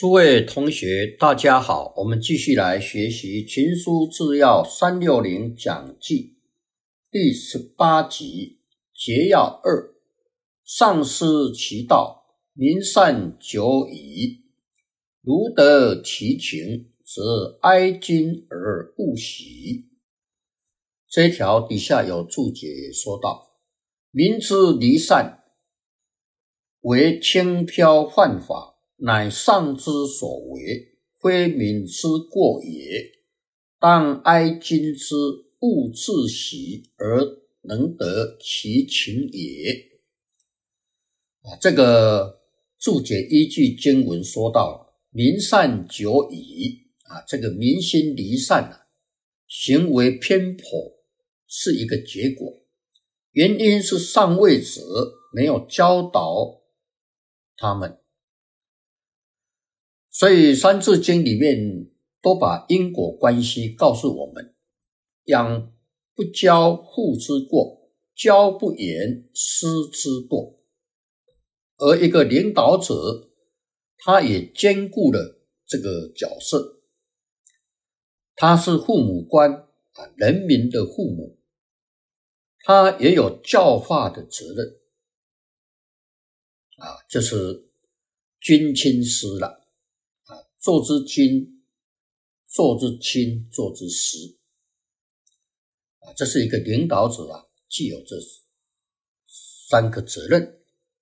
诸位同学大家好，我们继续来学习群书治要360讲记第18集节要2，上师其道，民善久矣，如得其情，则哀今而勿喜。这一条底下有注解说道，民之离散，为轻飘犯法，乃上之所为，非民之过也。当哀今之，勿自喜而能得其情也。这个注解依据经文说到，民善久矣，这个民心离散，行为偏颇是一个结果，原因是上位者没有教导他们。所以三字经里面都把因果关系告诉我们，养不教父之过，教不严师之惰。而一个领导者，他也兼顾了这个角色，他是父母官，人民的父母，他也有教化的责任，就是君亲师了。做之君，做之亲，做之师，这是一个领导者具有这3个责任。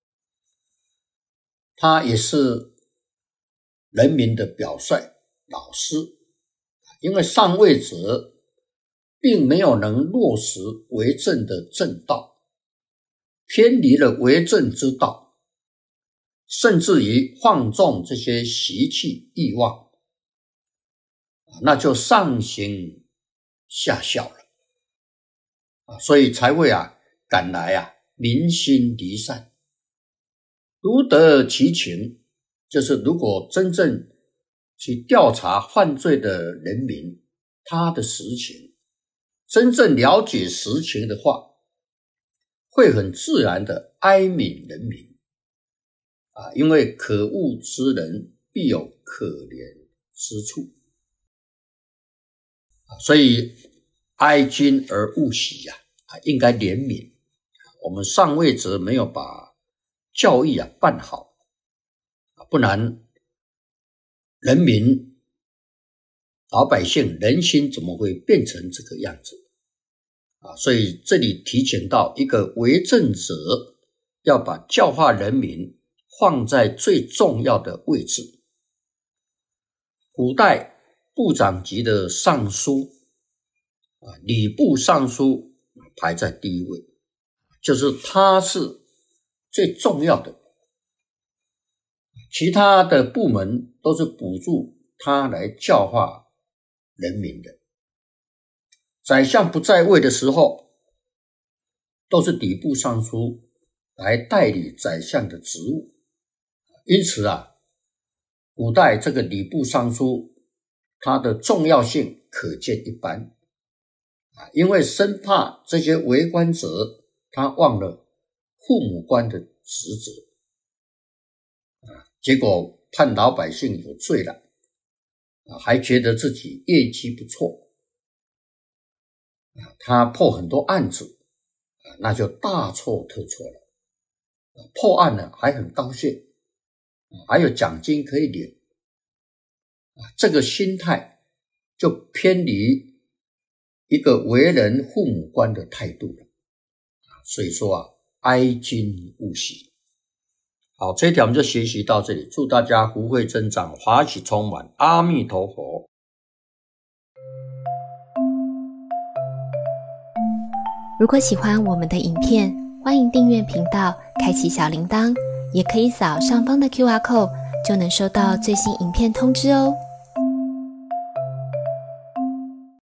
他也是人民的表率老师，因为上位者并没有能落实为政的正道，偏离了为政之道，甚至于放纵这些习气欲望，那就上行下效了，所以才会赶来民心离散。如得其情，就是如果真正去调查犯罪的人民他的实情，真正了解实情的话，会很自然的哀悯人民，因为可恶之人必有可怜之处，所以哀今而勿喜应该怜悯。我们上位者没有把教育办好，不然人民老百姓人心怎么会变成这个样子所以这里提醒到一个为政者要把教化人民放在最重要的位置。古代部长级的尚书礼部尚书排在第一位，就是他是最重要的，其他的部门都是补助他来教化人民的。宰相不在位的时候，都是礼部尚书来代理宰相的职务。因此古代这个礼部尚书它的重要性可见一斑，因为生怕这些为官者他忘了父母官的职责，结果判老百姓有罪了，还觉得自己业绩不错，他破很多案子，那就大错特错了。破案了还很高兴，还有奖金可以领，这个心态就偏离一个为人父母官的态度了。所以说哀今勿喜。好，这一条我们就学习到这里，祝大家福慧增长，法喜充满，阿弥陀佛。 如果喜欢我们的影片，欢迎订阅频道，开启小铃铛，也可以扫上方的 QR code， 就能收到最新影片通知哦。